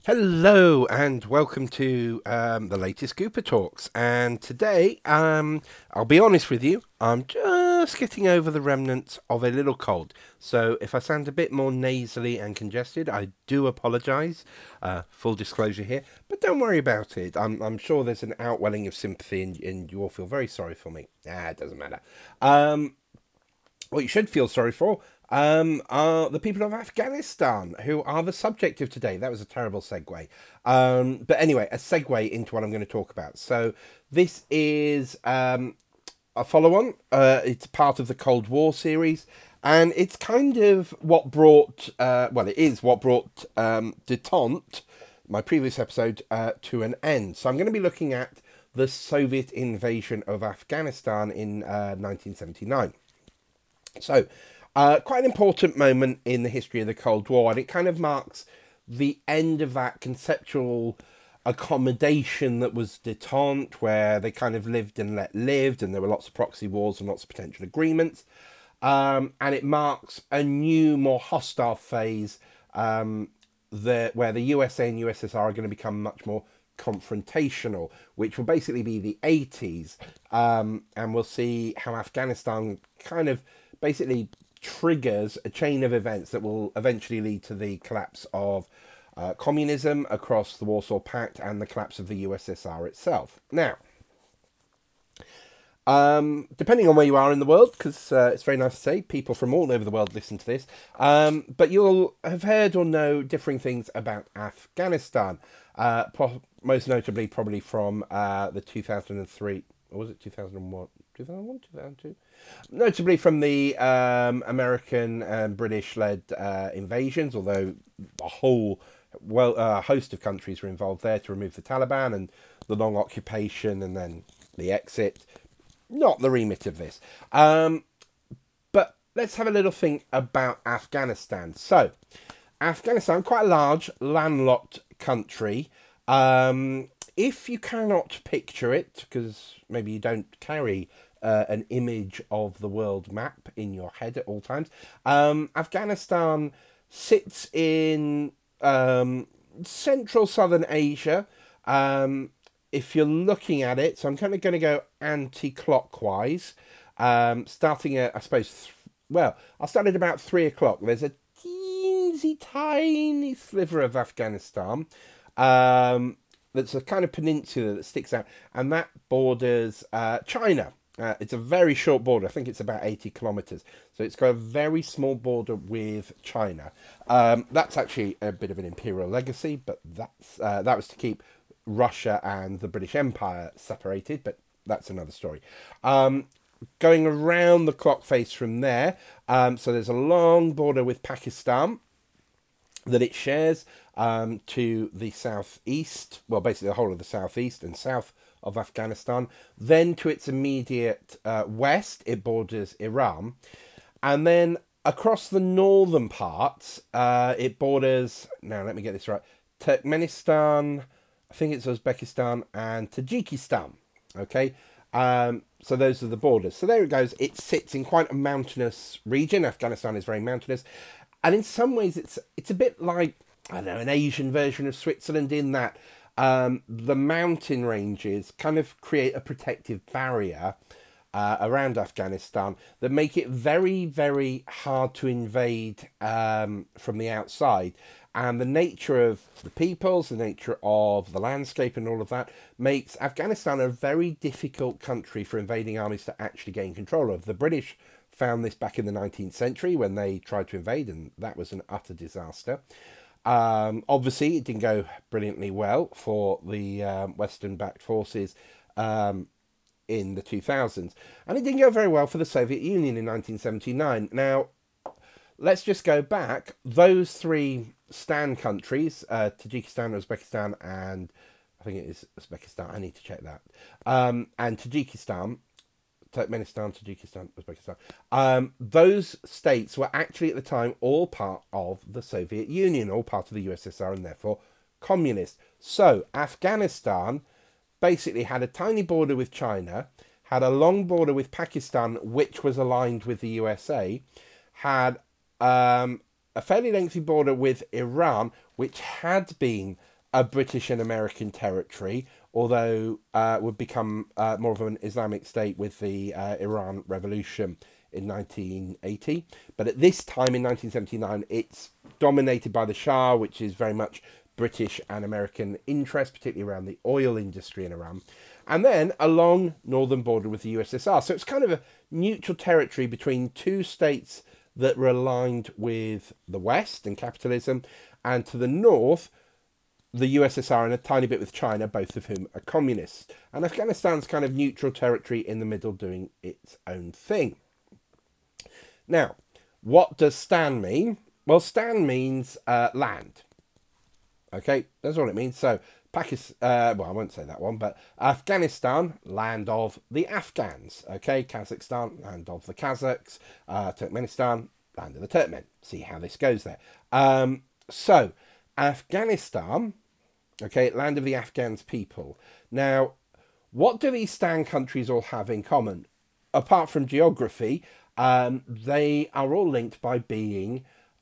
Hello and welcome to the latest Gooper Talks. And today, I'll be honest with you, I'm just getting over the remnants of a little cold. So if I sound a bit more nasally and congested, I do apologise. Full disclosure here, but don't worry about it. I'm sure there's an outwelling of sympathy, and you all feel very sorry for me. It doesn't matter. Um, what you should feel sorry for are the people of Afghanistan, who are the subject of today. That was a terrible segue. But anyway, a segue into what I'm going to talk about. So, this is a follow on. It's part of the Cold War series. And it's kind of what brought, it is what brought Detente, my previous episode, to an end. So, I'm going to be looking at the Soviet invasion of Afghanistan in 1979. So, quite an important moment in the history of the Cold War, and it kind of marks the end of that conceptual accommodation that was detente, where they kind of lived and let lived, and there were lots of proxy wars and lots of potential agreements. And it marks a new, more hostile phase where the USA and USSR are going to become much more confrontational, which will basically be the 80s. And we'll see how Afghanistan kind of basically triggers a chain of events that will eventually lead to the collapse of communism across the Warsaw Pact and the collapse of the USSR itself. Now, depending on where you are in the world, because it's very nice to say people from all over the world listen to this, but you'll have heard or know differing things about Afghanistan, most notably probably from the 2003, or was it 2001? 2001, 2002? Notably from the American and British led invasions, although a whole host of countries were involved there to remove the Taliban and the long occupation and then the exit. Not the remit of this. But let's have a little think about Afghanistan. So, Afghanistan, quite a large landlocked country. If you cannot picture it, because maybe you don't carry an image of the world map in your head at all times, Afghanistan sits in central southern Asia. If you're looking at it, so I'm kind of going to go anti-clockwise, starting at, I suppose, I'll start at about 3 o'clock. There's a teensy tiny sliver of Afghanistan that's a kind of peninsula that sticks out, and that borders China. It's a very short border. I think it's about 80 kilometers. So it's got a very small border with China. That's actually a bit of an imperial legacy, but that was to keep Russia and the British Empire separated, but that's another story. Going around the clock face from there, so there's a long border with Pakistan that it shares to the southeast, well, basically the whole of the southeast and south of Afghanistan. Then to its immediate west, it borders Iran. And then across the northern parts, it borders, now let me get this right, Turkmenistan, I think it's Uzbekistan, and Tajikistan. Okay, so those are the borders. So there it goes. It sits in quite a mountainous region. Afghanistan is very mountainous, and in some ways, it's a bit like, I don't know, an Asian version of Switzerland in that the mountain ranges kind of create a protective barrier around Afghanistan that make it very, very hard to invade from the outside. And the nature of the peoples, the nature of the landscape, and all of that makes Afghanistan a very difficult country for invading armies to actually gain control of. The British found this back in the 19th century when they tried to invade, and that was an utter disaster. Obviously, it didn't go brilliantly well for the Western backed forces in the 2000s, and it didn't go very well for the Soviet Union in 1979. Now, let's just go back. Those three Stan countries, Tajikistan, Uzbekistan, and I think it is Uzbekistan, I need to check that, and Tajikistan, Turkmenistan, Tajikistan, Uzbekistan. Those states were actually at the time all part of the Soviet Union, all part of the USSR, and therefore communist. So Afghanistan basically had a tiny border with China, had a long border with Pakistan, which was aligned with the USA, had a fairly lengthy border with Iran, which had been a British and American territory, although would become more of an Islamic state with the Iran Revolution in 1980. But at this time in 1979, it's dominated by the Shah, which is very much British and American interest, particularly around the oil industry in Iran. And then a long northern border with the USSR. So it's kind of a neutral territory between two states that were aligned with the West and capitalism, and to the north, the USSR and a tiny bit with China, both of whom are communists. And Afghanistan's kind of neutral territory in the middle doing its own thing. Now, what does Stan mean? Well, Stan means land. Okay, that's all it means. So, Pakistan, well, I won't say that one, but Afghanistan, land of the Afghans. Okay, Kazakhstan, land of the Kazakhs. Turkmenistan, land of the Turkmen. See how this goes there. So, Afghanistan, okay, land of the Afghans people. Now, what do these Stan countries all have in common? Apart from geography, they are all linked by being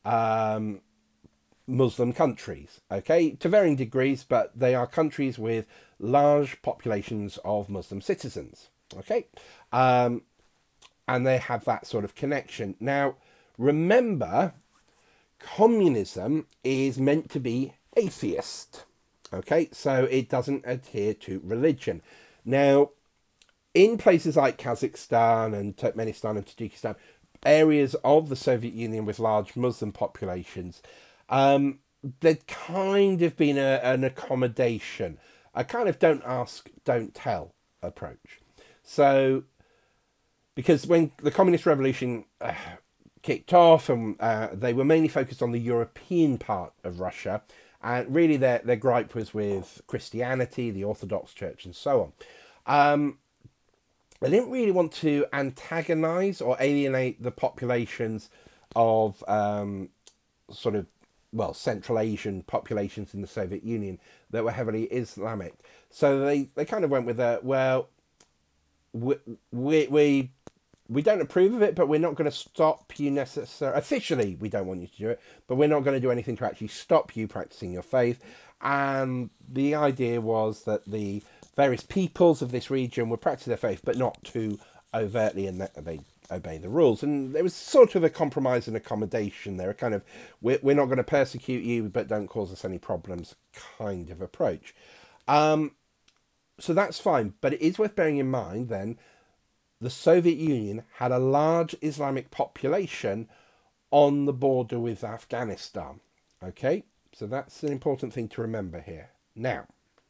Muslim countries, okay, to varying degrees, but they are countries with large populations of Muslim citizens, okay, and they have that sort of connection. Now, remember, communism is meant to be atheist, okay, so it doesn't adhere to religion. Now, in places like Kazakhstan and Turkmenistan and Tajikistan, areas of the Soviet Union with large Muslim populations, there'd kind of been an accommodation, a kind of don't ask, don't tell approach. So, because when the Communist Revolution kicked off, and they were mainly focused on the European part of Russia, and really their gripe was with Christianity, the Orthodox Church, and so on. They didn't really want to antagonize or alienate the populations of sort of, well, Central Asian populations in the Soviet Union that were heavily Islamic. So they kind of went with a, well, we don't approve of it, but we're not going to stop you necessarily. Officially, we don't want you to do it, but we're not going to do anything to actually stop you practicing your faith. And the idea was that the various peoples of this region would practice their faith, but not too overtly, and that they obey the rules. And there was sort of a compromise and accommodation there, a kind of, we're not going to persecute you, but don't cause us any problems kind of approach. So that's fine, but it is worth bearing in mind then, the Soviet Union had a large Islamic population on the border with Afghanistan. Okay, so that's an important thing to remember here. Now,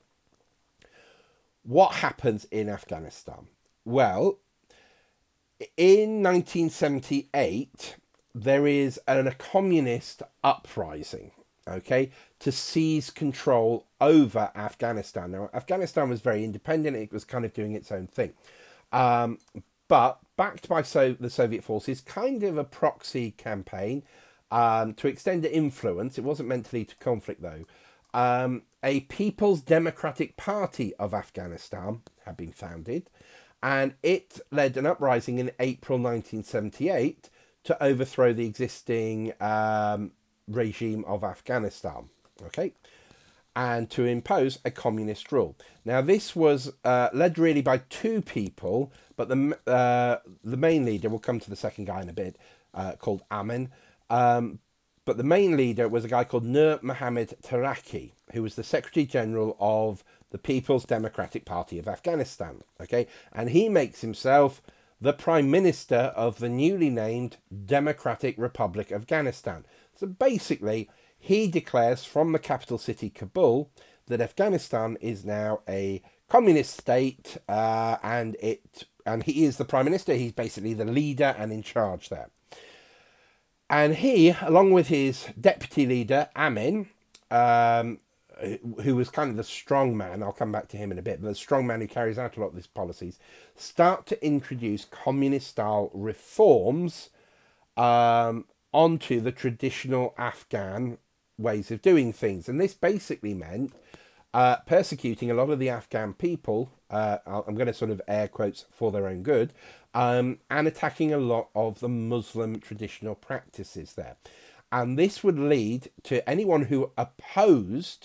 what happens in Afghanistan? Well, in 1978, there is a communist uprising, okay, to seize control over Afghanistan. Now, Afghanistan was very independent. It was kind of doing its own thing. But backed by the Soviet forces, kind of a proxy campaign to extend the influence. It wasn't meant to lead to conflict, though. A People's Democratic Party of Afghanistan had been founded, and it led an uprising in April 1978 to overthrow the existing regime of Afghanistan, okay, and to impose a communist rule. Now, this was led really by two people, but the main leader, we'll come to the second guy in a bit, called Amin, but the main leader was a guy called Nur Mohammad Taraki, who was the Secretary General of the People's Democratic Party of Afghanistan. Okay, and he makes himself the Prime Minister of the newly named Democratic Republic of Afghanistan. So basically, he declares from the capital city, Kabul, that Afghanistan is now a communist state, and he is the Prime Minister. He's basically the leader and in charge there. And he, along with his deputy leader, Amin, who was kind of the strong man, I'll come back to him in a bit, but the strong man who carries out a lot of these policies, start to introduce communist-style reforms onto the traditional Afghan ways of doing things. And this basically meant persecuting a lot of the Afghan people, I'm going to sort of air quotes for their own good, and attacking a lot of the Muslim traditional practices there. And this would lead to anyone who opposed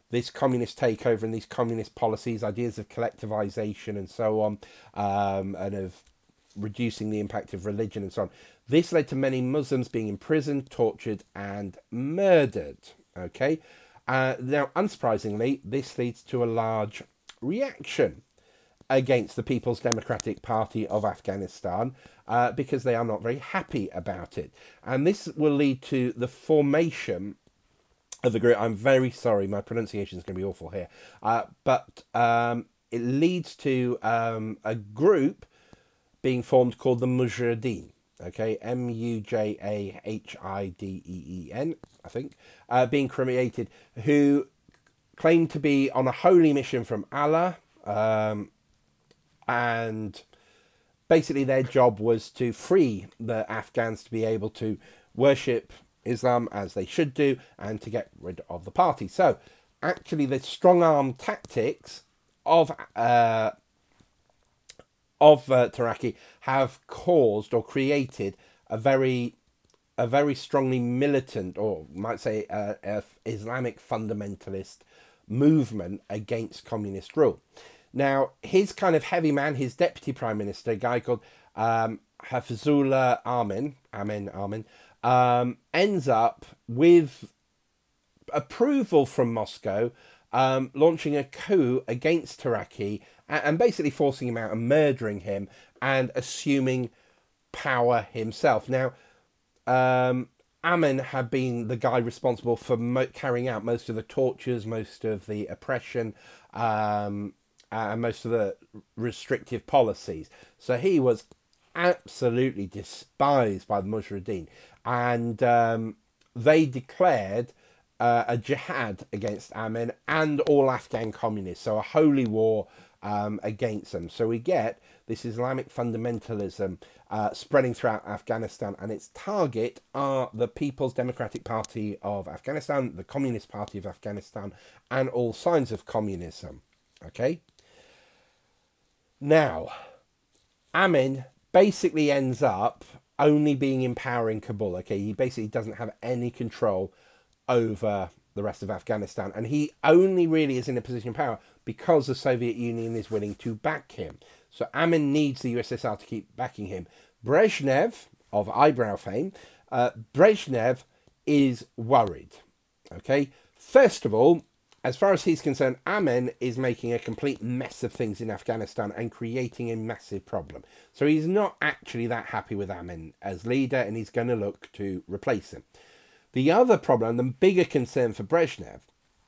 this communist takeover and these communist policies, ideas of collectivization and so on, and of reducing the impact of religion and so on. This led to many Muslims being imprisoned, tortured, and murdered. Okay, now unsurprisingly, this leads to a large reaction against the People's Democratic Party of Afghanistan because they are not very happy about it. And this will lead to the formation of the group. I'm very sorry, my pronunciation is going to be awful here. But it leads to a group being formed called the Mujahideen. Okay, Mujahideen, I think, being created, who claim to be on a holy mission from Allah. And basically their job was to free the Afghans to be able to worship Islam as they should do and to get rid of the party. So actually the strong-arm tactics of Taraki have caused or created a very strongly militant, or might say Islamic fundamentalist movement against communist rule. Now, his kind of heavy man, his deputy prime minister, a guy called Hafizullah Amin, ends up with approval from Moscow, launching a coup against Taraki and basically forcing him out and murdering him and assuming power himself. Now, Amin had been the guy responsible for carrying out most of the tortures, most of the oppression, and most of the restrictive policies. So he was absolutely despised by the Mujahideen. And they declared a jihad against Amin and all Afghan communists. So a holy war against them. So we get this Islamic fundamentalism spreading throughout Afghanistan. And its target are the People's Democratic Party of Afghanistan, the Communist Party of Afghanistan, and all signs of communism. Okay? Now, Amin basically ends up only being in power in Kabul. Okay, he basically doesn't have any control over the rest of Afghanistan, and he only really is in a position of power because the Soviet Union is willing to back him. So Amin needs the USSR to keep backing him. Brezhnev, of eyebrow fame, Brezhnev is worried. Okay, first of all, as far as he's concerned, Amin is making a complete mess of things in Afghanistan and creating a massive problem. So he's not actually that happy with Amin as leader, and he's going to look to replace him. The other problem, the bigger concern for Brezhnev,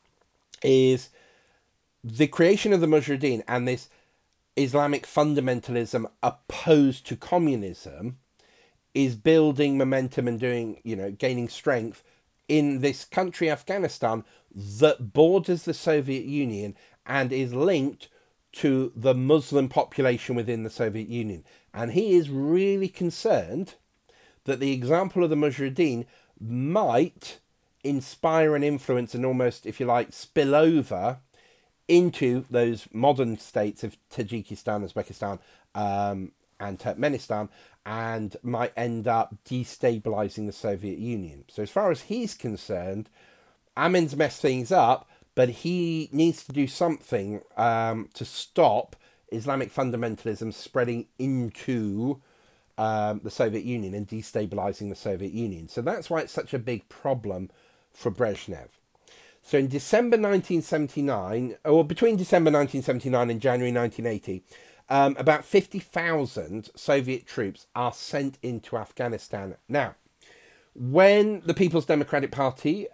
is the creation of the Mujahideen and this Islamic fundamentalism opposed to communism is building momentum and gaining strength in this country, Afghanistan, that borders the Soviet Union and is linked to the Muslim population within the Soviet Union. And he is really concerned that the example of the Mujahideen might inspire and influence and almost, if you like, spill over into those modern states of Tajikistan, Uzbekistan, and Turkmenistan, and might end up destabilizing the Soviet Union. So as far as he's concerned, Amin's messed things up, but he needs to do something to stop Islamic fundamentalism spreading into the Soviet Union and destabilizing the Soviet Union. So that's why it's such a big problem for Brezhnev. So in December 1979, or between December 1979 and January 1980, about 50,000 Soviet troops are sent into Afghanistan. Now, when the People's Democratic Party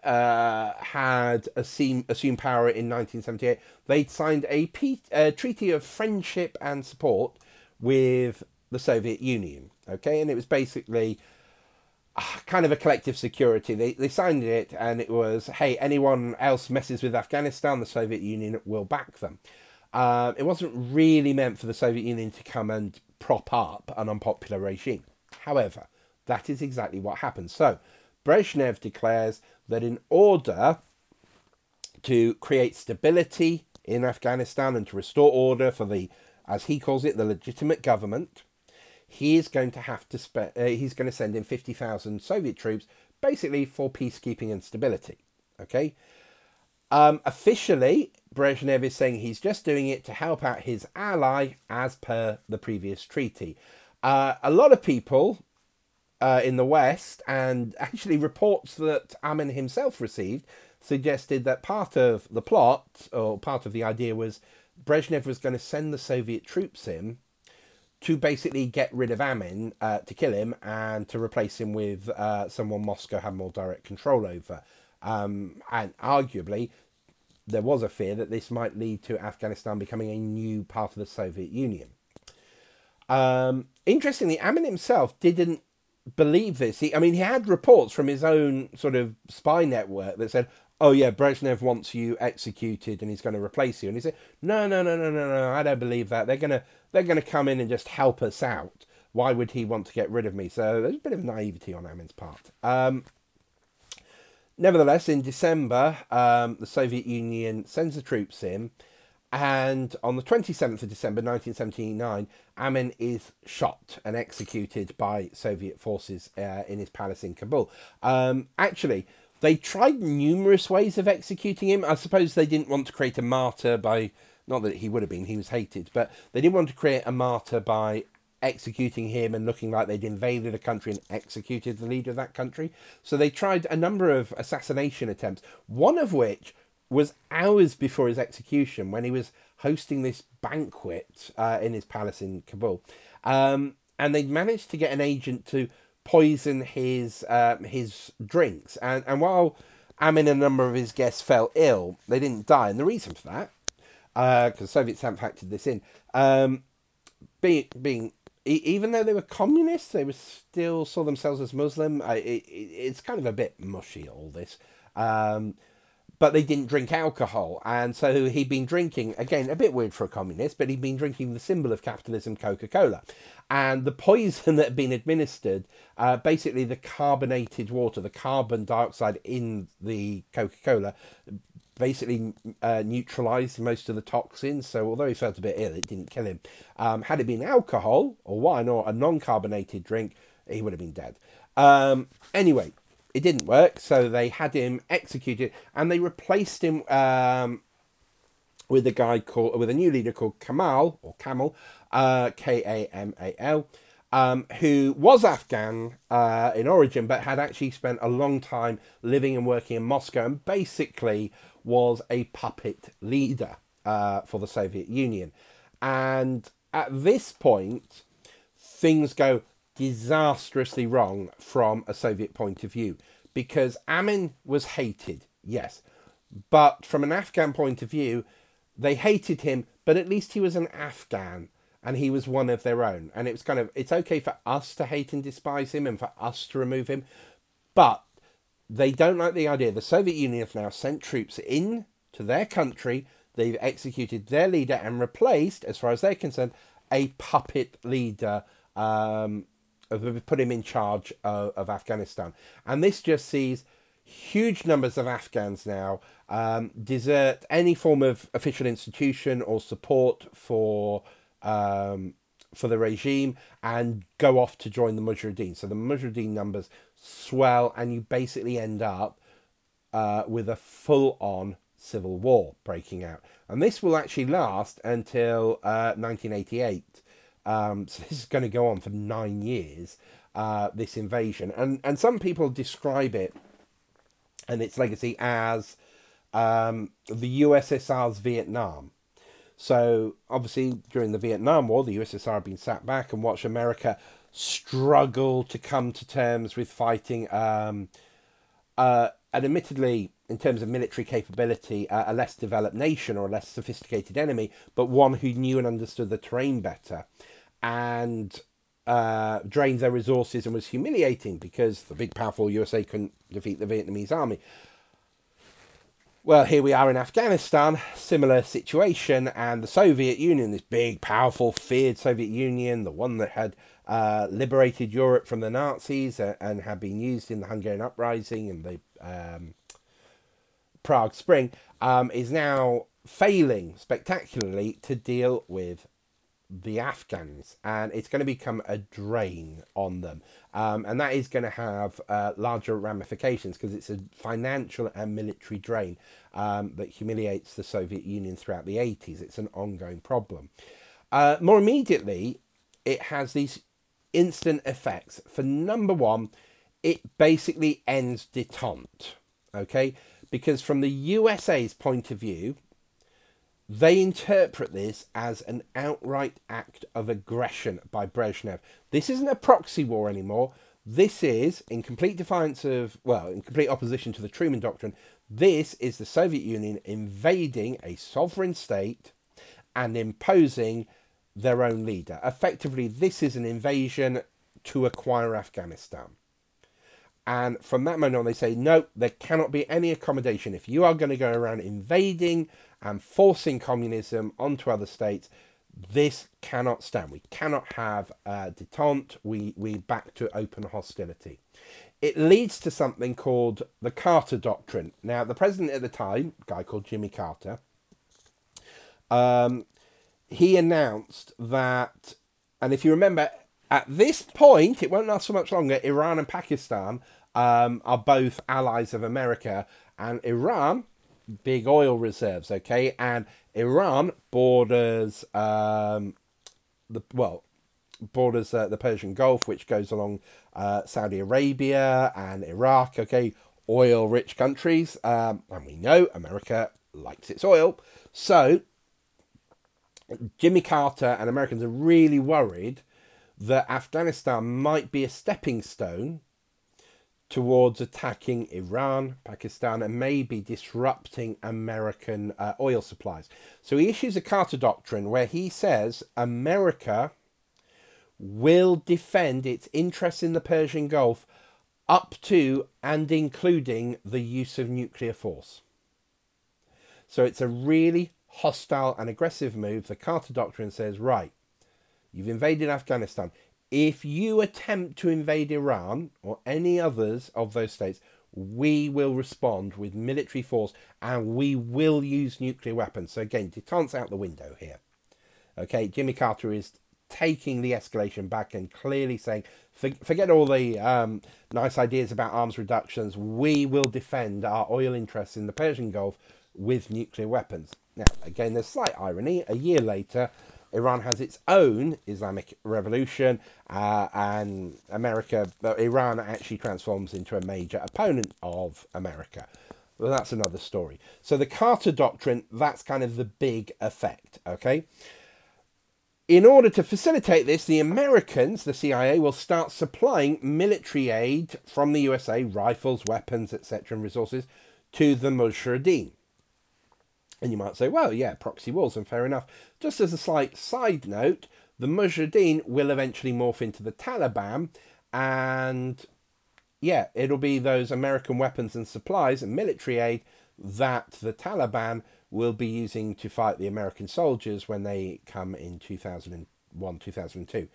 had assumed power in 1978, they'd signed a treaty of friendship and support with the Soviet Union. Okay, and it was basically kind of a collective security. They signed it, and it was, hey, anyone else messes with Afghanistan, the Soviet Union will back them. It wasn't really meant for the Soviet Union to come and prop up an unpopular regime. However, that is exactly what happened. So Brezhnev declares that in order to create stability in Afghanistan and to restore order for the, as he calls it, the legitimate government, he is going to have to he's going to send in 50,000 Soviet troops, basically for peacekeeping and stability. Okay, Officially, Brezhnev is saying he's just doing it to help out his ally as per the previous treaty. A lot of people in the West, and actually reports that Amin himself received, suggested that part of the plot, or part of the idea, was Brezhnev was going to send the Soviet troops in to basically get rid of Amin, to kill him, and to replace him with someone Moscow had more direct control over. And arguably, there was a fear that this might lead to Afghanistan becoming a new part of the Soviet Union. Interestingly, Amin himself didn't believe this. He had reports from his own sort of spy network that said, "Oh yeah, Brezhnev wants you executed, and he's going to replace you." And he said, "No, no, no, no, no, no. I don't believe that. They're gonna come in and just help us out. Why would he want to get rid of me?" So there's a bit of naivety on Amin's part. Nevertheless, in December, the Soviet Union sends the troops in, and on the 27th of December 1979, Amin is shot and executed by Soviet forces in his palace in Kabul. Actually, they tried numerous ways of executing him. I suppose they didn't want to create a martyr by, not that he would have been, he was hated, but they didn't want to create a martyr by executing him and looking like they'd invaded a country and executed the leader of that country. So they tried a number of assassination attempts, one of which was hours before his execution when he was hosting this banquet in his palace in Kabul. And they'd managed to get an agent to poison his drinks. And while Amin and a number of his guests fell ill, they didn't die. And the reason for that, because the Soviets haven't factored this in, being even though they were communists, they were still saw themselves as Muslim. It's kind of a bit mushy, all this. But they didn't drink alcohol, and so he'd been drinking, again, a bit weird for a communist, but he'd been drinking the symbol of capitalism, Coca-Cola. And the poison that had been administered, basically the carbonated water, the carbon dioxide in the Coca-Cola, basically neutralised most of the toxins. So although he felt a bit ill, it didn't kill him. Had it been alcohol, or wine, or a non-carbonated drink, he would have been dead. Anyway, it didn't work, so they had him executed, and they replaced him with a new leader called Kamal, or Kamal, Kamal, who was Afghan in origin, but had actually spent a long time living and working in Moscow, and basically was a puppet leader for the Soviet Union. And at this point, things go disastrously wrong from a Soviet point of view, because Amin was hated, yes, but from an Afghan point of view, they hated him, but at least he was an Afghan and he was one of their own. And it was kind of, it's okay for us to hate and despise him and for us to remove him, but they don't like the idea. The Soviet Union have now sent troops in to their country. They've executed their leader and replaced, as far as they're concerned, a puppet leader. Put him in charge of Afghanistan. And this just sees huge numbers of Afghans now desert any form of official institution or support for the regime and go off to join the Mujahideen. So the Mujahideen numbers swell, and you basically end up with a full-on civil war breaking out. And this will actually last until 1988. So this is going to go on for 9 years, this invasion. And some people describe it and its legacy as the USSR's Vietnam. So obviously during the Vietnam War, the USSR had been sat back and watched America struggle to come to terms with fighting and admittedly, in terms of military capability, a less developed nation or a less sophisticated enemy, but one who knew and understood the terrain better, and drained their resources and was humiliating because the big, powerful USA couldn't defeat the Vietnamese army. Well, here we are in Afghanistan, similar situation, and the Soviet Union, this big, powerful, feared Soviet Union, the one that had liberated Europe from the Nazis and had been used in the Hungarian Uprising and the Prague Spring, is now failing spectacularly to deal with the Afghans, and it's going to become a drain on them. And that is going to have larger ramifications because it's a financial and military drain that humiliates the Soviet Union throughout the 80s. It's an ongoing problem. More immediately, it has these instant effects. For number one, it basically ends detente, okay? Because from the USA's point of view, they interpret this as an outright act of aggression by Brezhnev. This isn't a proxy war anymore. This is, in complete defiance of, well, in complete opposition to the Truman Doctrine, this is the Soviet Union invading a sovereign state and imposing their own leader. Effectively, this is an invasion to acquire Afghanistan. And from that moment on, they say, no, there cannot be any accommodation. If you are going to go around invading and forcing communism onto other states, this cannot stand. We cannot have detente. We back to open hostility. It leads to something called the Carter Doctrine. Now, the president at the time, a guy called Jimmy Carter, he announced that, and if you remember, at this point, it won't last for much longer, Iran and Pakistan are both allies of America, and Iran, big oil reserves, okay, and Iran borders the Persian Gulf, which goes along Saudi Arabia and Iraq, okay, oil-rich countries, and we know America likes its oil, so Jimmy Carter and Americans are really worried that Afghanistan might be a stepping stone towards attacking Iran, Pakistan, and maybe disrupting American oil supplies. So he issues a Carter Doctrine where he says America will defend its interests in the Persian Gulf up to and including the use of nuclear force. So it's a really hostile and aggressive move. The Carter Doctrine says, right, you've invaded Afghanistan. If you attempt to invade Iran or any others of those states, we will respond with military force and we will use nuclear weapons. So again, detente's out the window here. Okay, Jimmy Carter is taking the escalation back and clearly saying, forget all the nice ideas about arms reductions. We will defend our oil interests in the Persian Gulf with nuclear weapons. Now, again, there's slight irony. A year later, Iran has its own Islamic revolution, and Iran actually transforms into a major opponent of America. Well, that's another story. So the Carter Doctrine, that's kind of the big effect, okay? In order to facilitate this, the Americans, the CIA, will start supplying military aid from the USA, rifles, weapons, etc., and resources, to the Mujahideen. And you might say, well, yeah, proxy wars, and fair enough. Just as a slight side note, the Mujahideen will eventually morph into the Taliban, and yeah, it'll be those American weapons and supplies and military aid that the Taliban will be using to fight the American soldiers when they come in 2001, 2002.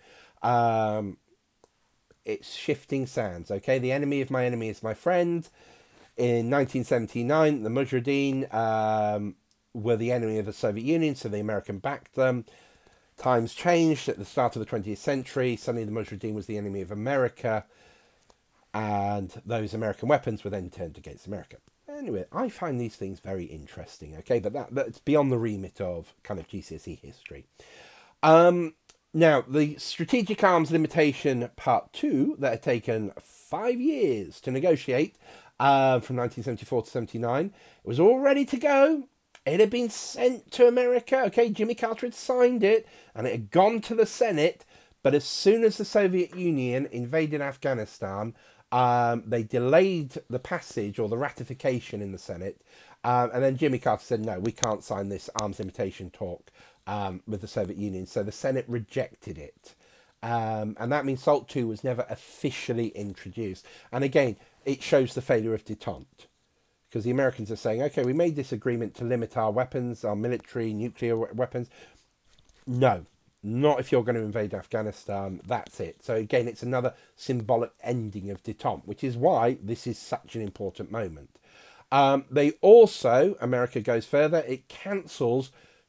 It's shifting sands, okay? The enemy of my enemy is my friend. In 1979, the Mujahideen were the enemy of the Soviet Union, so the American backed them. Times changed at the start of the 20th century. Suddenly the Mujahideen was the enemy of America, and those American weapons were then turned against America. Anyway, I find these things very interesting, okay? But that's beyond the remit of kind of GCSE history. Now, the Strategic Arms Limitation Part 2, that had taken 5 years to negotiate, from 1974 to 79, it was all ready to go. It had been sent to America. Okay, Jimmy Carter had signed it, and it had gone to the Senate. But as soon as the Soviet Union invaded Afghanistan, they delayed the passage or the ratification in the Senate. And then Jimmy Carter said, no, we can't sign this arms limitation talk with the Soviet Union. So the Senate rejected it. And that means SALT II was never officially introduced. And again, it shows the failure of detente. Because the Americans are saying, okay, we made this agreement to limit our weapons, our military, nuclear weapons. No, not if you're going to invade Afghanistan. That's it. So again, it's another symbolic ending of detente, which is why this is such an important moment. They also, America goes further, it cancels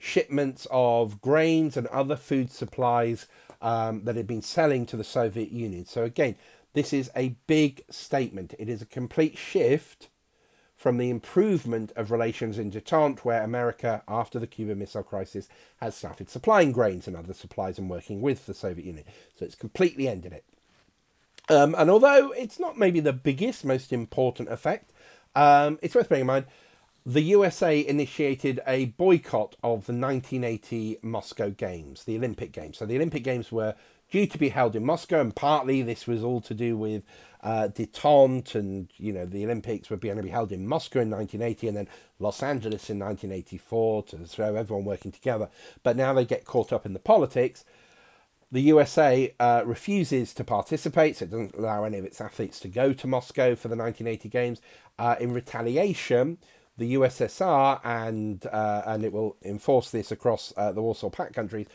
shipments of grains and other food supplies that had been selling to the Soviet Union. So again, this is a big statement. It is a complete shift from the improvement of relations in détente, where America, after the Cuban Missile Crisis, has started supplying grains and other supplies and working with the Soviet Union. So it's completely ended it. And although it's not maybe the biggest, most important effect, it's worth bearing in mind the USA initiated a boycott of the 1980 Moscow Games, the Olympic Games. So the Olympic Games were due to be held in Moscow, and partly this was all to do with détente, and the Olympics were going to be held in Moscow in 1980 and then Los Angeles in 1984 to throw everyone working together. But now they get caught up in the politics. The USA refuses to participate, so it doesn't allow any of its athletes to go to Moscow for the 1980 Games. In retaliation, the USSR, and it will enforce this across the Warsaw Pact countries,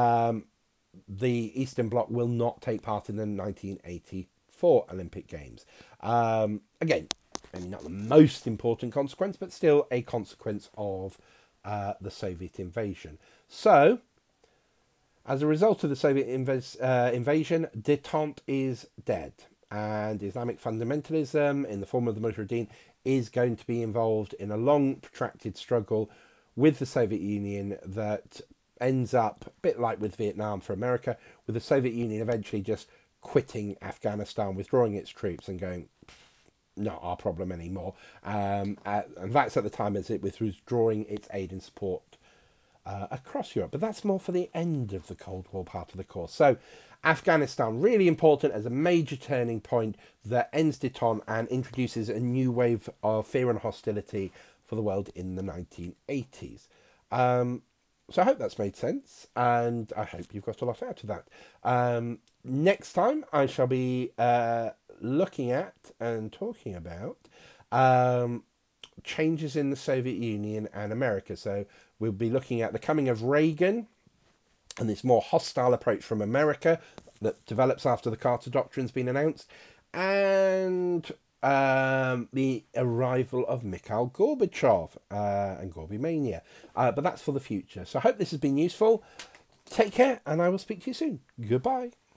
the Eastern Bloc will not take part in the 1984 Olympic Games. Again, maybe not the most important consequence, but still a consequence of the Soviet invasion. So, as a result of the Soviet invasion, détente is dead, and Islamic fundamentalism in the form of the Mujahideen is going to be involved in a long, protracted struggle with the Soviet Union that ends up, a bit like with Vietnam for America, with the Soviet Union eventually just quitting Afghanistan, withdrawing its troops and going, not our problem anymore. And that's at the time as it was withdrawing its aid and support across Europe. But that's more for the end of the Cold War part of the course. So Afghanistan, really important as a major turning point that ends détente and introduces a new wave of fear and hostility for the world in the 1980s. So I hope that's made sense, and I hope you've got a lot out of that. Next time I shall be looking at and talking about changes in the Soviet Union and America. So we'll be looking at the coming of Reagan and this more hostile approach from America that develops after the Carter Doctrine's been announced, and the arrival of Mikhail Gorbachev and Gorbimania. But that's for the future. So I hope this has been useful. Take care, and I will speak to you soon. Goodbye.